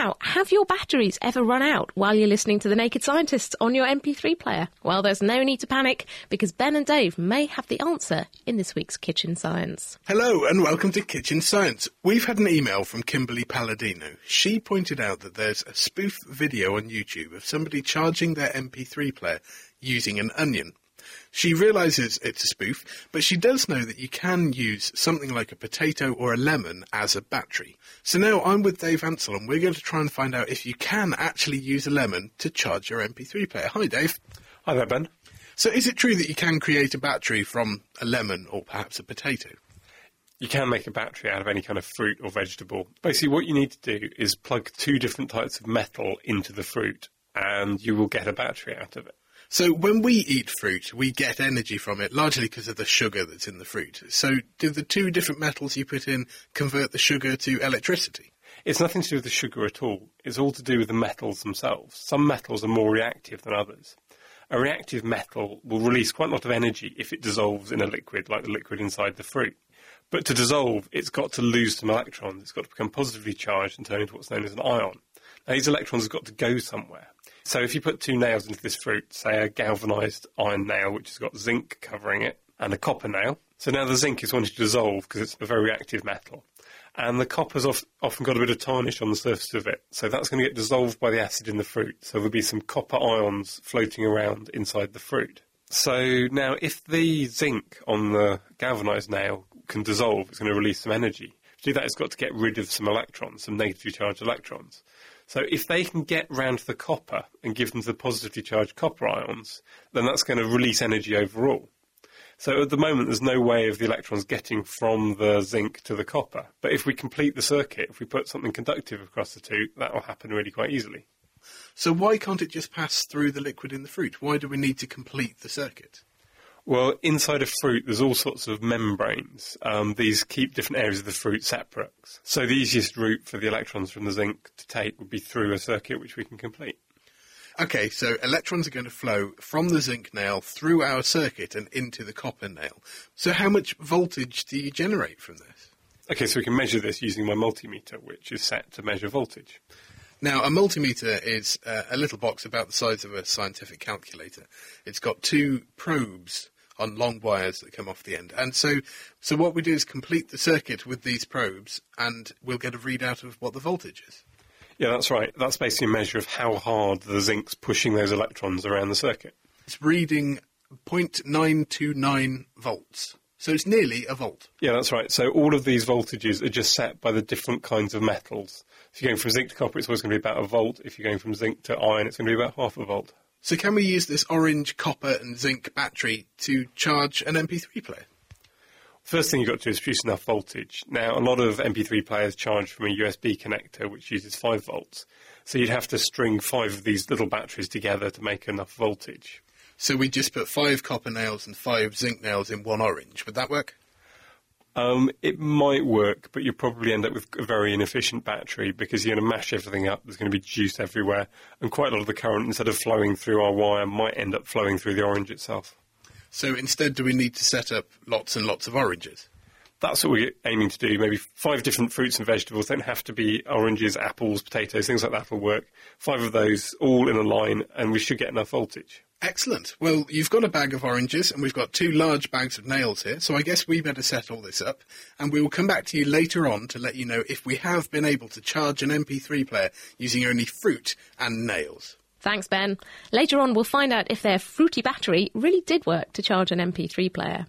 Now, have your batteries ever run out while you're listening to The Naked Scientists on your MP3 player? Well, there's no need to panic, because Ben and Dave may have the answer in this week's Kitchen Science. Hello and welcome to Kitchen Science. We've had an email from Kimberly Palladino. She pointed out that there's a spoof video on YouTube of somebody charging their MP3 player using an onion. She realises it's a spoof, but she does know that you can use something like a potato or a lemon as a battery. So now I'm with Dave Ansell, and we're going to try and find out if you can actually use a lemon to charge your MP3 player. Hi, Dave. Hi there, Ben. So is it true that you can create a battery from a lemon or perhaps a potato? You can make a battery out of any kind of fruit or vegetable. Basically, what you need to do is plug two different types of metal into the fruit, and you will get a battery out of it. So when we eat fruit, we get energy from it, largely because of the sugar that's in the fruit. So do the two different metals you put in convert the sugar to electricity? It's nothing to do with the sugar at all. It's all to do with the metals themselves. Some metals are more reactive than others. A reactive metal will release quite a lot of energy if it dissolves in a liquid, like the liquid inside the fruit. But to dissolve, it's got to lose some electrons. It's got to become positively charged and turn into what's known as an ion. Now, these electrons have got to go somewhere. So if you put two nails into this fruit, say a galvanised iron nail, which has got zinc covering it, and a copper nail. So now the zinc is wanting to dissolve because it's a very reactive metal. And the copper's often got a bit of tarnish on the surface of it. So that's going to get dissolved by the acid in the fruit. So there'll be some copper ions floating around inside the fruit. So now if the zinc on the galvanised nail can dissolve, it's going to release some energy. To do that, it's got to get rid of some electrons, some negatively charged electrons. So if they can get round to the copper and give them the positively charged copper ions, then that's going to release energy overall. So at the moment, there's no way of the electrons getting from the zinc to the copper. But if we complete the circuit, if we put something conductive across the two, that will happen really quite easily. So why can't it just pass through the liquid in the fruit? Why do we need to complete the circuit? Well, inside a fruit, there's all sorts of membranes. These keep different areas of the fruit separate. So the easiest route for the electrons from the zinc to take would be through a circuit which we can complete. OK, so electrons are going to flow from the zinc nail through our circuit and into the copper nail. So how much voltage do you generate from this? OK, so we can measure this using my multimeter, which is set to measure voltage. Now, a multimeter is a little box about the size of a scientific calculator. It's got two probes on long wires that come off the end. And so what we do is complete the circuit with these probes, and we'll get a readout of what the voltage is. Yeah, that's right. That's basically a measure of how hard the zinc's pushing those electrons around the circuit. It's reading 0.929 volts. So it's nearly a volt. Yeah, that's right. So all of these voltages are just set by the different kinds of metals. If you're going from zinc to copper, it's always going to be about a volt. If you're going from zinc to iron, it's going to be about half a volt. So can we use this orange, copper and zinc battery to charge an MP3 player? First thing you've got to do is produce enough voltage. Now, a lot of MP3 players charge from a USB connector, which uses 5 volts. So you'd have to string 5 of these little batteries together to make enough voltage. So we just put 5 copper nails and 5 zinc nails in one orange. Would that work? It might work, but you'll probably end up with a very inefficient battery because you're going to mash everything up. There's going to be juice everywhere. And quite a lot of the current, instead of flowing through our wire, might end up flowing through the orange itself. So instead, do we need to set up lots and lots of oranges? That's what we're aiming to do. Maybe 5 different fruits and vegetables. Don't have to be oranges, apples, potatoes, things like that will work. 5 of those all in a line, and we should get enough voltage. Excellent. Well, you've got a bag of oranges, and we've got 2 large bags of nails here, so I guess we better set all this up, and we will come back to you later on to let you know if we have been able to charge an MP3 player using only fruit and nails. Thanks, Ben. Later on, we'll find out if their fruity battery really did work to charge an MP3 player.